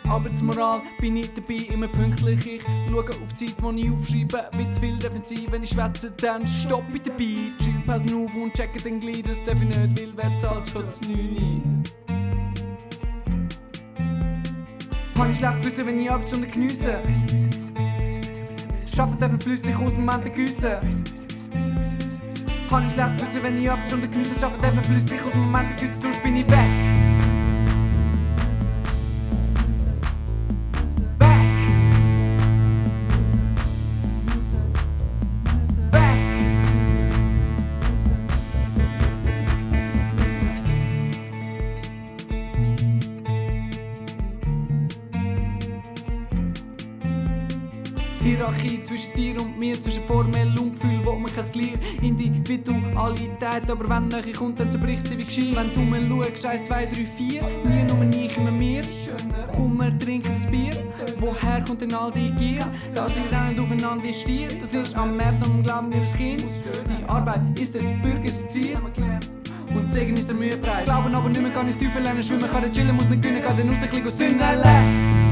Arbeitsmoral bin ich dabei, immer pünktlich. Ich schaue auf die Zeit, die ich aufschreibe. Wie zu viel darf sein, wenn ich schwätze, dann stopp ich dabei. Chill Pausen auf und checke den Glied, das darf ich nicht, weil wer zahlt schon zu 9. Habe ich schlechtes Wissen, wenn ich Arbeitsstunden geniesse. Schaffen darf flüssig aus dem Moment güssen. Habe ich schlechtes Wissen, wenn ich Arbeitsstunden geniesse. Schaffen darf flüssig aus dem Moment güssen, sonst bin ich weg. Hierarchie zwischen dir und mir, zwischen formell und Gefühl, wo man kein Glied. Individualität, aber wenn Nähe kommt, dann zerbricht sie wie Geschirr. Wenn du mal schaust, 1, 2, 3, 4, nie nur ich, immer mir. Komm, wir trinken das Bier. Woher kommt denn all die Gier? Da sie rennen aufeinander wie Stier. Das ist am März und glauben wir das Kind. Die Arbeit ist des Bürgers Ziel. Und Segen ist der Mühe breit. Glauben aber nicht mehr, kann ins Teufel lernen schwimmen. Kann der chillen, muss nicht gönnen, kann den Nuss ein bisschen sünden.